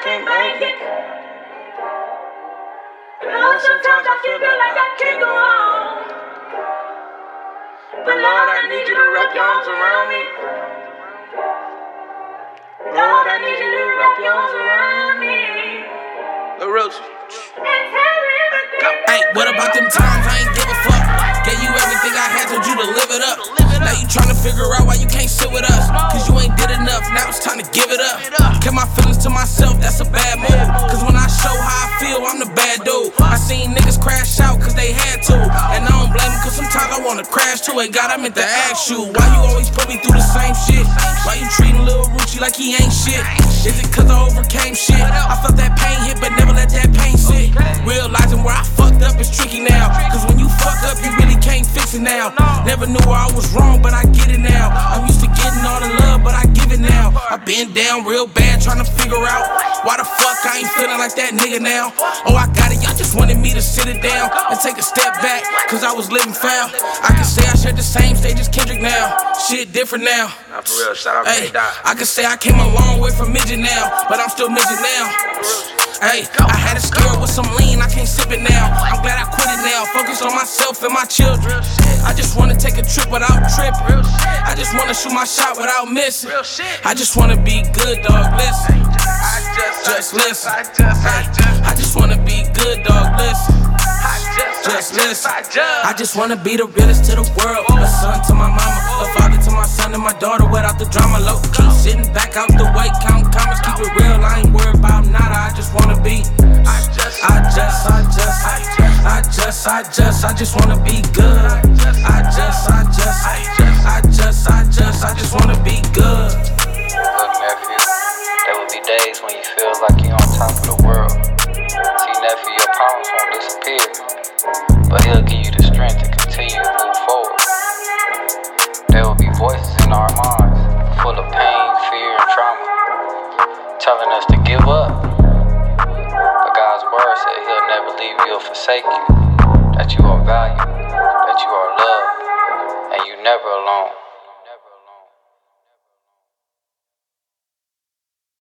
can't make it. You know, sometimes I feel like I can't go on. But Lord, I need you to wrap your arms around me. Lord, I need you to wrap your arms around me. The roots. Hey, what about them times I ain't give a fuck? Gave you everything I had, told you to live it up. Now you tryna figure out why you can't sit with us. Cause you ain't did enough, now it's time to give it up. Kept my feelings to myself, that's a bad move. Cause when I show how I feel, I'm the bad dude. I seen niggas crash out cause they had to. And I don't blame them cause sometimes I wanna crash too. Hey God, I meant to ask you, why you always put me through the same shit? Why you treating Lil Rucci like he ain't shit? Is it cause I overcame shit? I felt that pain hit but never let that pain sit. Realizing where I fucked up is tricky now. Cause when you fuck up, you really can't fix it now. Never knew where I was wrong, but I get it now. I'm used to getting all the love, but I give it now. I been down real bad trying to figure out why the fuck I ain't feeling like that nigga now. Oh, I got it, y'all just wanted me to sit it down and take a step back, cause I was living foul. I can say I shared the same stage as Kendrick now. Shit different now. Not for real, shout out Hey, to Doc. I can say I came a long way from midget now, but I'm still midget now. Hey, I had a scare with some lean, I can't sip it now. I'm glad I quit it now, focus on myself and my children. I just wanna take a trip without tripping. I just wanna shoot my shot without missing. I just wanna be good, dog, listen. Just listen. I just wanna be good, dog, listen. Just listen. I just wanna be the realest to the world. A son to my mama, a father to my son and my daughter without the drama. Low key, sitting back out the way, count comments, keep it real. I ain't worried about nada. I just wanna be. I just wanna be good. I just wanna be good. Look, nephew, there will be days when you feel like you're on top of the world. See, nephew, your problems won't disappear, but he'll give you the strength to continue to move forward. There will be voices in our minds, full of pain, fear, and trauma, telling us to give up. But God's word said he'll never leave you or forsake you, that you are valued, that you are loved, and you're never alone.